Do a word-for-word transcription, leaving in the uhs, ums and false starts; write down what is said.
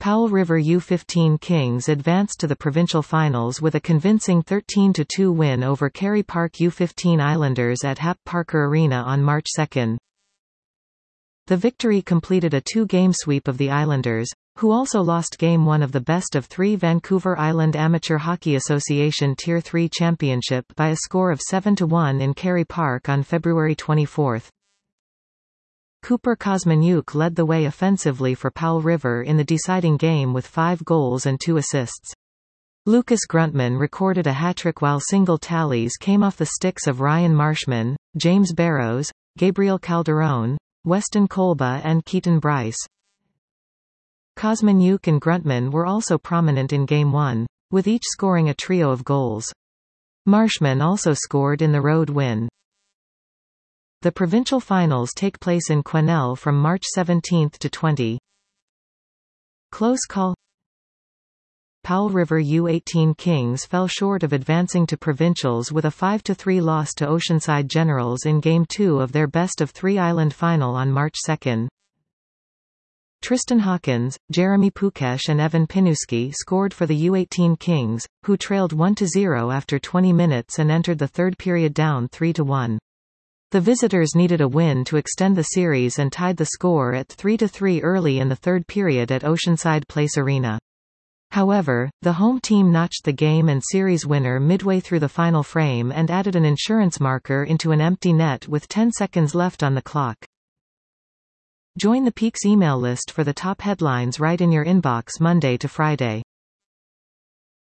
Powell River U fifteen Kings advanced to the provincial finals with a convincing thirteen to two win over Kerry Park U fifteen Islanders at Hap Parker Arena on March second. The victory completed a two-game sweep of the Islanders, who also lost Game one of the best-of-three Vancouver Island Amateur Hockey Association Tier three Championship by a score of seven to one in Kerry Park on February twenty-fourth. Cooper Kosmanyuk led the way offensively for Powell River in the deciding game with five goals and two assists. Lucas Gruntman recorded a hat-trick while single tallies came off the sticks of Ryan Marshman, James Barrows, Gabriel Calderon, Weston Kolba and Keaton Bryce. Kosmanyuk and Gruntman were also prominent in Game one, with each scoring a trio of goals. Marshman also scored in the road win. The provincial finals take place in Quesnel from March seventeenth to twentieth. Close call. Powell River U eighteen Kings fell short of advancing to provincials with a five to three loss to Oceanside Generals in Game two of their best-of-three island final on March second. Tristan Hawkins, Jeremy Pukesh and Evan Pinuski scored for the U eighteen Kings, who trailed one to zero after twenty minutes and entered the third period down three to one. The visitors needed a win to extend the series and tied the score at three to three early in the third period at Oceanside Place Arena. However, the home team notched the game and series winner midway through the final frame and added an insurance marker into an empty net with ten seconds left on the clock. Join the Peaks email list for the top headlines right in your inbox Monday to Friday.